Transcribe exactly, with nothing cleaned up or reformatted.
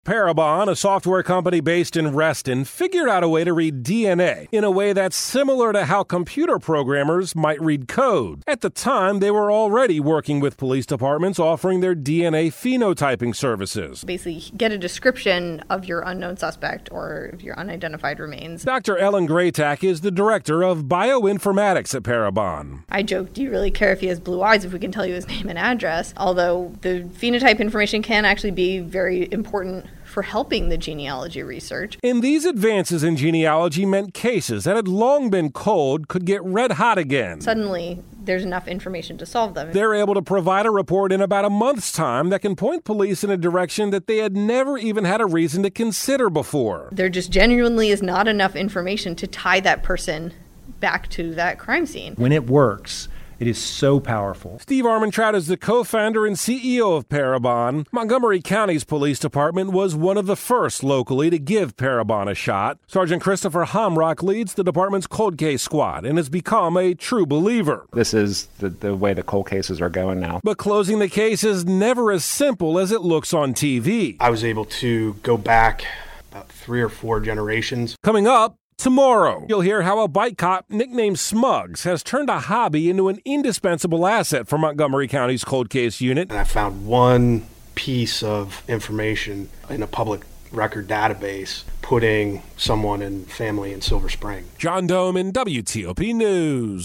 Parabon, a software company based in Reston, figured out a way to read D N A in a way that's similar to how computer programmers might read code. At the time, they were already working with police departments offering their D N A phenotyping services. Basically, get a description of your unknown suspect or your unidentified remains. Doctor Ellen Graytack is the director of bioinformatics at Parabon. I joke, do you really care if he has blue eyes if we can tell you his name and address? Although the phenotype information can actually be very important for helping the genealogy research. And these advances in genealogy meant cases that had long been cold could get red hot again. Suddenly, there's enough information to solve them. They're able to provide a report in about a month's time that can point police in a direction that they had never even had a reason to consider before. There just genuinely is not enough information to tie that person back to that crime scene. When it works, it is so powerful. Steve Armentrout is the co-founder and C E O of Parabon. Montgomery County's police department was one of the first locally to give Parabon a shot. Sergeant Christopher Homrock leads the department's cold case squad and has become a true believer. This is the, the way the cold cases are going now. But closing the case is never as simple as it looks on T V. I was able to go back about three or four generations. Coming up, tomorrow, you'll hear how a bike cop nicknamed Smugs has turned a hobby into an indispensable asset for Montgomery County's cold case unit. And I found one piece of information in a public record database putting someone and family in Silver Spring. John Doman, W T O P News.